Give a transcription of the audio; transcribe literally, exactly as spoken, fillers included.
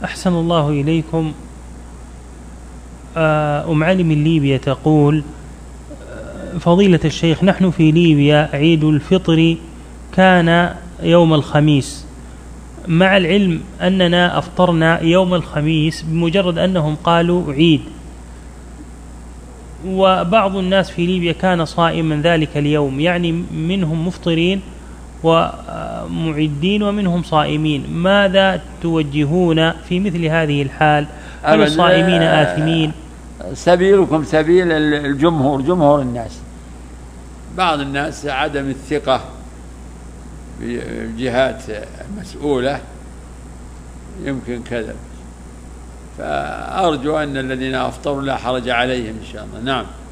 أحسن الله إليكم. أم علي من ليبيا تقول: فضيلة الشيخ، نحن في ليبيا عيد الفطر كان يوم الخميس، مع العلم أننا أفطرنا يوم الخميس بمجرد أنهم قالوا عيد، وبعض الناس في ليبيا كان صائما ذلك اليوم، يعني منهم مفطرين ومعدين ومنهم صائمين. ماذا توجهون في مثل هذه الحال؟ هل الصائمين آثمين؟ سبيلكم سبيل الجمهور، جمهور الناس. بعض الناس عدم الثقة بالجهات المسؤولة يمكن كذا، فأرجو أن الذين أفطروا لا حرج عليهم إن شاء الله. نعم.